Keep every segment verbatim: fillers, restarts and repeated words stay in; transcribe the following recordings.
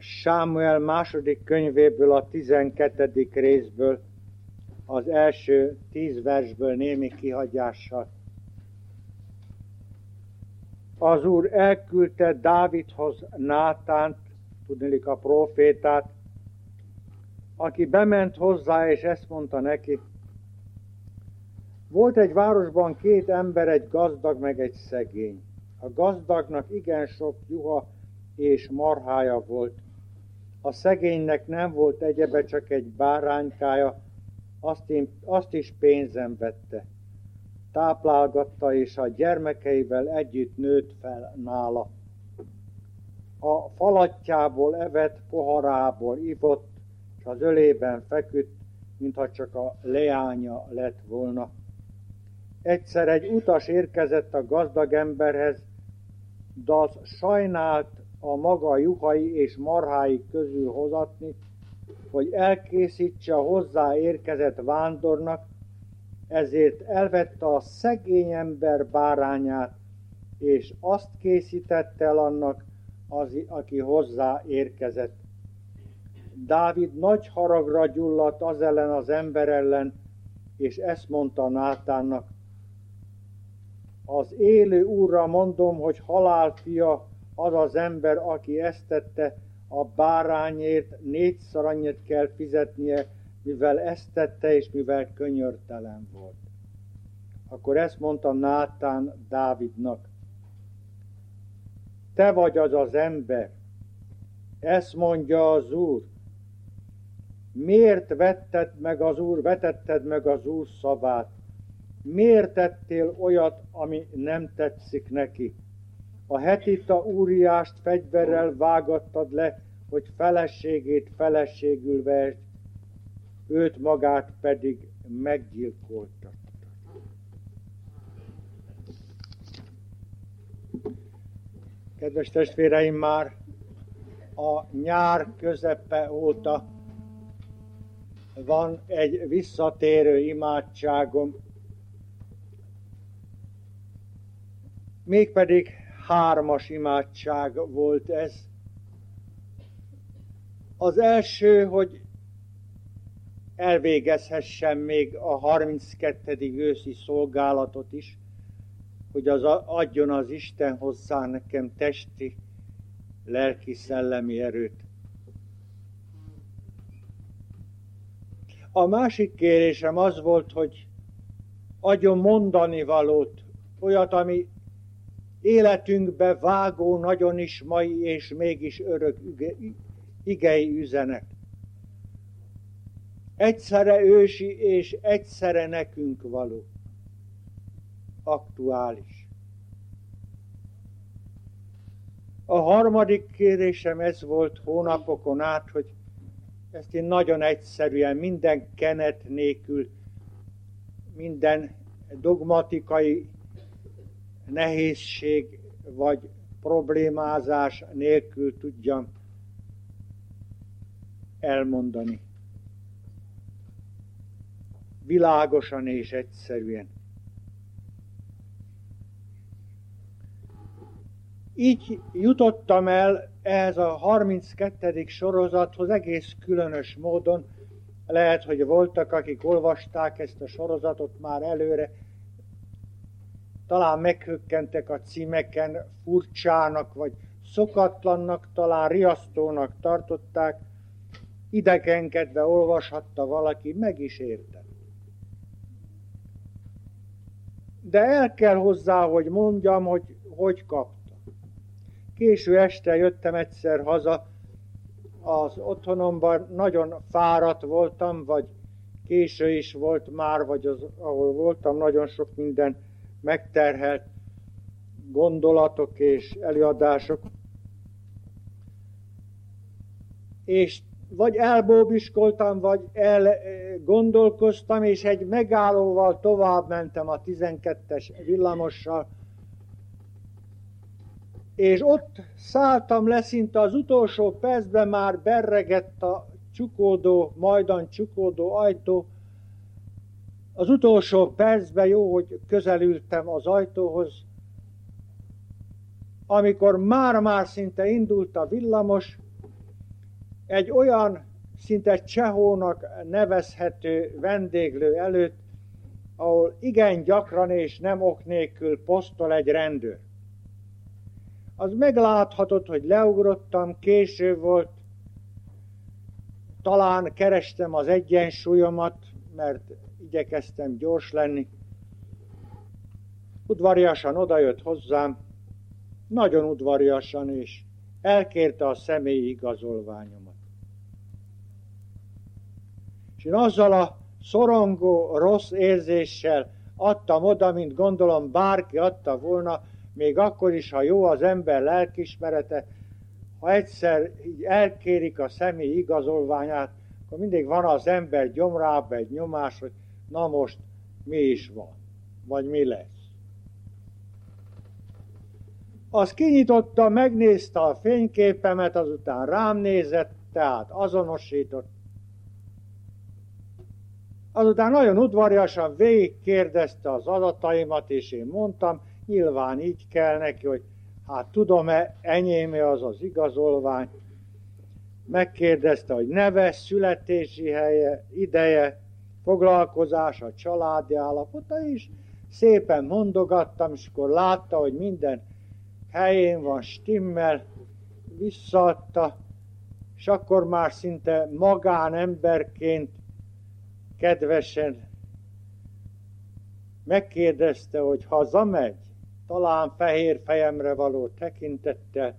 Sámuel második könyvéből, a tizenkettedik részből, az első tíz versből némi kihagyással. Az Úr elküldte Dávidhoz Nátánt, tudniillik a prófétát, aki bement hozzá, és ezt mondta neki: volt egy városban két ember, egy gazdag meg egy szegény. A gazdagnak igen sok juha és marhája volt. A szegénynek nem volt egyebe, csak egy báránykája, azt, én, azt is pénzen vette. Táplálgatta, és a gyermekeivel együtt nőtt fel nála. A falatjából evett, poharából ivott, és az ölében feküdt, mintha csak a leánya lett volna. Egyszer egy utas érkezett a gazdag emberhez, de az sajnált a maga juhai és marhái közül hozatni, hogy elkészítse a hozzá érkezett vándornak, ezért elvette a szegény ember bárányát, és azt készítette el annak, az, aki hozzá érkezett. Dávid nagy haragra gyulladt az ellen az ember ellen, és ezt mondta Nátánnak: az élő Úrra mondom, hogy halálfia az az ember, aki ezt tette, a bárányért négyszer annyit kell fizetnie, mivel ezt tette, és mivel könyörtelen volt. Akkor ezt mondta Nátán Dávidnak: te vagy az az ember, ezt mondja az Úr. Miért vetted meg az Úr, vetetted meg az Úr szavát? Miért tettél olyat, ami nem tetszik neki? A hetita Úriást fegyverrel vágattad le, hogy feleségét feleségül vehess, őt magát pedig meggyilkoltad. Kedves testvéreim, már a nyár közepe óta van egy visszatérő imádságom, mégpedig hármas imádság volt ez. Az első, hogy elvégezhessem még a harminckettedik őszi szolgálatot is, hogy az adjon az Isten hozzá nekem testi, lelki, szellemi erőt. A másik kérésem az volt, hogy adjon mondani valót, olyat, ami életünkbe vágó, nagyon is mai és mégis örök igei üzenet. Egyszerre ősi és egyszerre nekünk való. Aktuális. A harmadik kérésem ez volt hónapokon át, hogy ezt én nagyon egyszerűen, minden kenet nélkül, minden dogmatikai nehézség vagy problémázás nélkül tudjam elmondani. Világosan és egyszerűen. Így jutottam el ehhez a harminckettedik sorozathoz egész különös módon. Lehet, hogy voltak, akik olvasták ezt a sorozatot már előre, talán meghökkentek a címeken, furcsának vagy szokatlannak, talán riasztónak tartották, idegenkedve olvashatta valaki, meg is érte. De el kell hozzá, hogy mondjam, hogy hogy kaptam. Késő este jöttem egyszer haza, az otthonomban nagyon fáradt voltam, vagy késő is volt már, vagy az, ahol voltam, nagyon sok minden megterhelt gondolatok és előadások. És vagy elbóbiskoltam, vagy elgondolkoztam, és egy megállóval tovább mentem a tizenkettes villamossal, és ott szálltam le, szinte az utolsó percben már berregett a csukódó, majdan csukódó ajtó. Az utolsó percben jó, hogy közelültem az ajtóhoz, amikor már-már szinte indult a villamos, egy olyan szinte Csehónak nevezhető vendéglő előtt, ahol igen gyakran és nem ok nélkül posztol egy rendőr. Az megláthatott, hogy leugrottam, késő volt, talán kerestem az egyensúlyomat, mert igyekeztem gyors lenni. Udvariasan odajött hozzám, nagyon udvariasan, és elkérte a személyi igazolványomat. És én azzal a szorongó, rossz érzéssel adtam oda, mint gondolom bárki adta volna, még akkor is, ha jó az ember lelkiismerete, ha egyszer így elkérik a személyi igazolványát, akkor mindig van az ember gyomrában egy nyomás, hogy na most mi is van, vagy mi lesz. Az kinyitotta, megnézte a fényképemet, azután rám nézett, tehát azonosított. Azután nagyon udvariasan végigkérdezte az adataimat, és én mondtam, nyilván így kell neki, hogy hát tudom-e, enyém-e az az igazolvány. Megkérdezte, hogy neve, születési helye, ideje, foglalkozása, családi állapota is. Szépen mondogattam, és akkor látta, hogy minden helyén van, stimmel, visszaadta, és akkor már szinte magánemberként kedvesen megkérdezte, hogy hazamegy, talán fehér fejemre való tekintettel.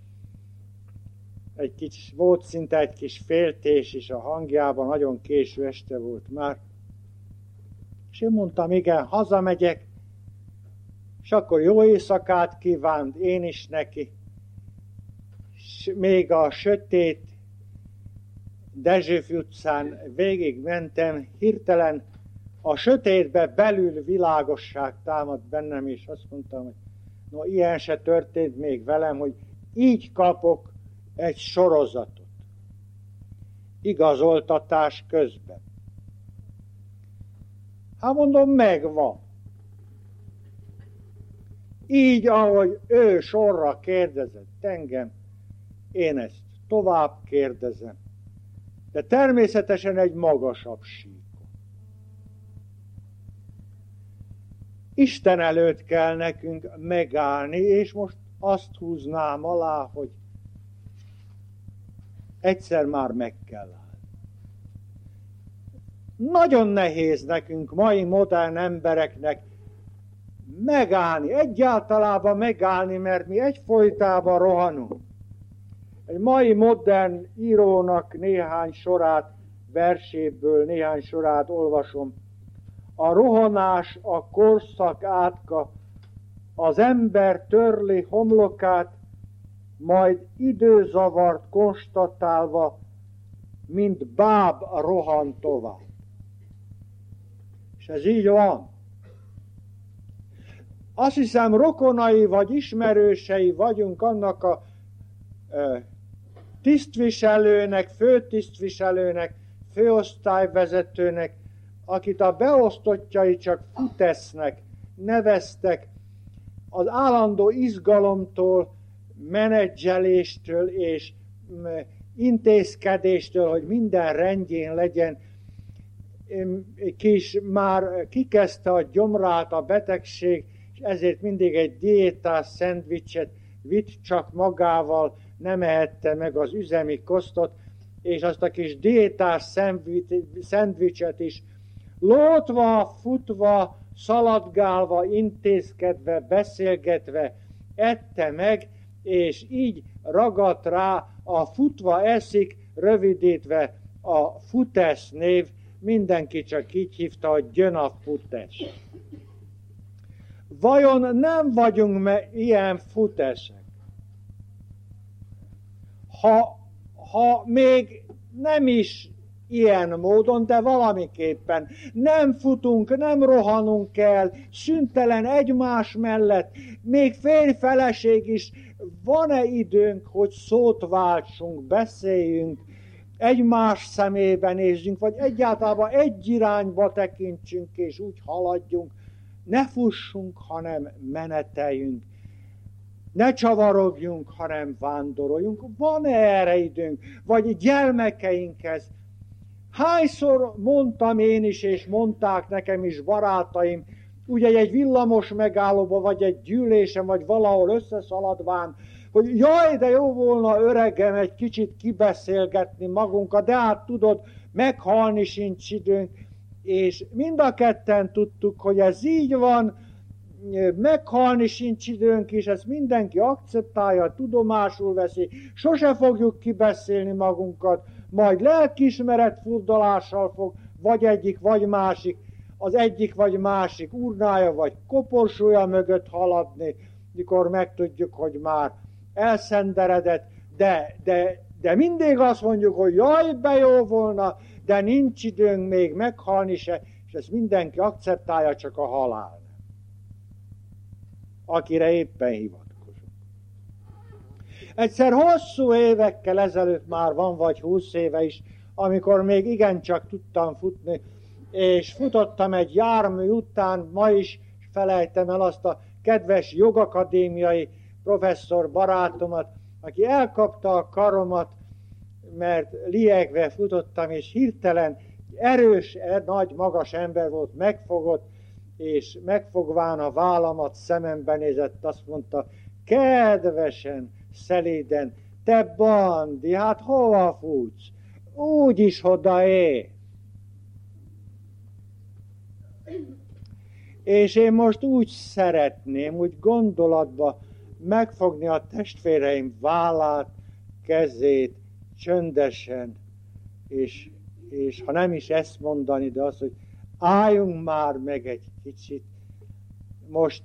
Egy kicsi, volt szinte egy kis féltés is a hangjában, nagyon késő este volt már. És én mondtam, igen, hazamegyek, és akkor jó éjszakát kívánt én is neki. És még a sötét Dezsőfi utcán végig mentem, hirtelen a sötétbe belül világosság támadt bennem, és azt mondtam, hogy no, ilyen se történt még velem, hogy így kapok egy sorozatot. Igazoltatás közben. Hát mondom, megvan. Így, ahogy ő sorra kérdezett engem, én ezt tovább kérdezem. De természetesen egy magasabb síkon. Isten előtt kell nekünk megállni, és most azt húznám alá, hogy egyszer már meg kell állni. Nagyon nehéz nekünk, mai modern embereknek megállni, egyáltalában megállni, mert mi egyfolytában rohanunk. Egy mai modern írónak néhány sorát, verséből néhány sorát olvasom. A rohanás, a korszak átka, az ember törli homlokát, majd időzavart konstatálva, mint báb rohan tovább. És ez így van. Azt hiszem, rokonai vagy ismerősei vagyunk annak a ö, tisztviselőnek, főtisztviselőnek, főosztályvezetőnek, akit a beosztottjai csak futesznek, neveztek, az állandó izgalomtól, menedzseléstől és intézkedéstől, hogy minden rendjén legyen, kis már kikezdte a gyomrát a betegség, és ezért mindig egy diétás szendvicset vitt csak magával, nem ehette meg az üzemi kosztot, és azt a kis diétás szendvicset is lótva, futva, szaladgálva, intézkedve, beszélgetve ette meg, és így ragadt rá a futva eszik, rövidítve a Futesz név, mindenki csak így hívta, hogy jön a Futesz. Vajon nem vagyunk ilyen futesek? Ha, ha még nem is ilyen módon, de valamiképpen nem futunk, nem rohanunk el, szüntelen egymás mellett, még férj-feleség is, van-e időnk, hogy szót váltsunk, beszéljünk, egymás szemébe nézzünk, vagy egyáltalán egy irányba tekintsünk, és úgy haladjunk, ne fussunk, hanem meneteljünk. ne csavarogjunk, hanem vándoroljunk. Van erre időnk? Vagy gyermekeinkhez? Hányszor mondtam én is, és mondták nekem is barátaim, ugye egy villamos megállóba, vagy egy gyűlésen, vagy valahol összeszaladván, hogy jaj, de jó volna, öregem, egy kicsit kibeszélgetni magunkat, de hát tudod, meghalni sincs időnk, és mind a ketten tudtuk, hogy ez így van, meghalni sincs időnk, és ezt mindenki akceptálja, tudomásul veszi, sose fogjuk kibeszélni magunkat, majd lelkiismeret furdalással fog vagy egyik, vagy másik, az egyik vagy másik urnája, vagy koporsója mögött haladni, mikor megtudjuk, hogy már elszenderedett, de, de, de mindig azt mondjuk, hogy jaj, be jó volna, de nincs időnk még meghalni se, és ezt mindenki akceptálja, csak a halál, akire éppen hivatkozunk. Egyszer hosszú évekkel ezelőtt, már van vagy húsz éve is, amikor még igencsak tudtam futni, és futottam egy jármű után, ma is felejtem el azt a kedves jogakadémiai professzor barátomat, aki elkapta a karomat, mert liegve futottam, és hirtelen erős, nagy, magas ember volt, megfogott, és megfogván a vállamat szemembe nézett, azt mondta, kedvesen, szelíden, te Bandi, hát hova futsz? Úgyis odaér. És én most úgy szeretném, úgy gondolatba megfogni a testvéreim vállát, kezét, csöndesen, és, és ha nem is ezt mondani, de az, hogy álljunk már meg egy kicsit. Most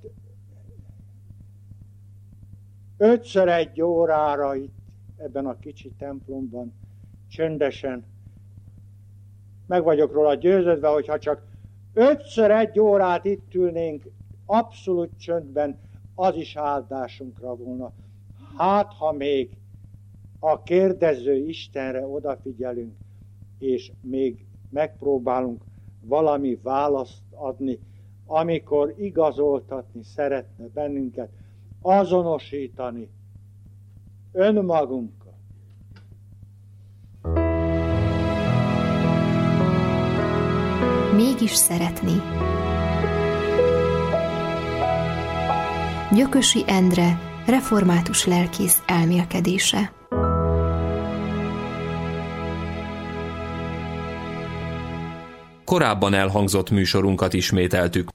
ötször egy órára itt, ebben a kicsi templomban, csöndesen, meg vagyok róla győződve, hogyha csak ötször egy órát itt ülnénk, abszolút csöndben, az is áldásunkra volna. Hát, ha még a kérdező Istenre odafigyelünk, és még megpróbálunk valami választ adni, amikor igazoltatni szeretne bennünket, azonosítani önmagunkat. Mégis szeretni. Gyökösi Endre, református lelkész elmélkedése. Korábban elhangzott műsorunkat ismételtük.